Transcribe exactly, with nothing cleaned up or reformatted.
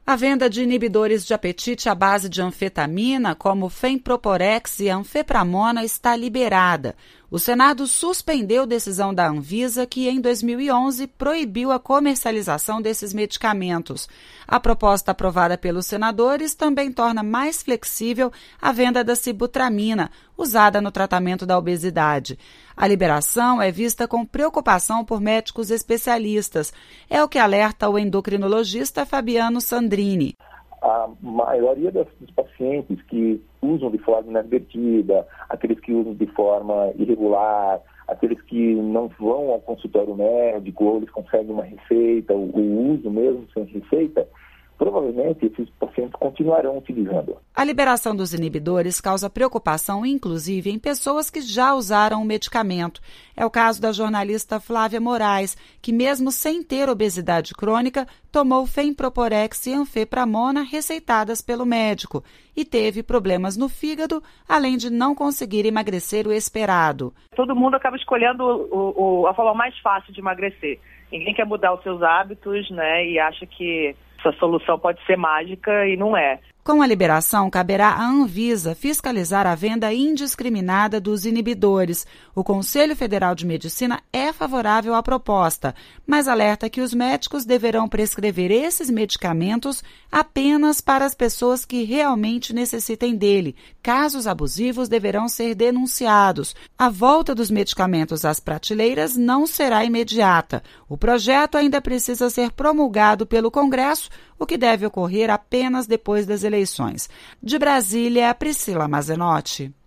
A venda de inibidores de apetite à base de anfetamina, como Femproporex e Anfepramona, está liberada. O Senado suspendeu decisão da Anvisa, que em dois mil e onze proibiu a comercialização desses medicamentos. A proposta aprovada pelos senadores também torna mais flexível a venda da sibutramina, usada no tratamento da obesidade. A liberação é vista com preocupação por médicos especialistas. É o que alerta o endocrinologista Fabiano Sandrini. A maioria dos pacientes que usam de forma inadvertida, aqueles que usam de forma irregular, aqueles que não vão ao consultório médico ou eles conseguem uma receita, o, o uso mesmo sem receita, provavelmente esses pacientes continuarão utilizando. A liberação dos inibidores causa preocupação, inclusive, em pessoas que já usaram o medicamento. É o caso da jornalista Flávia Moraes, que mesmo sem ter obesidade crônica, tomou Femproporex e Anfepramona receitadas pelo médico e teve problemas no fígado, além de não conseguir emagrecer o esperado. Todo mundo acaba escolhendo o, o, a forma mais fácil de emagrecer. Ninguém quer mudar os seus hábitos, né, e acha que essa solução pode ser mágica e não é. Com a liberação, caberá à Anvisa fiscalizar a venda indiscriminada dos inibidores. O Conselho Federal de Medicina é favorável à proposta, mas alerta que os médicos deverão prescrever esses medicamentos apenas para as pessoas que realmente necessitem dele. Casos abusivos deverão ser denunciados. A volta dos medicamentos às prateleiras não será imediata. O projeto ainda precisa ser promulgado pelo Congresso, o que deve ocorrer apenas depois das eleições. De Brasília, Priscila Mazenotti.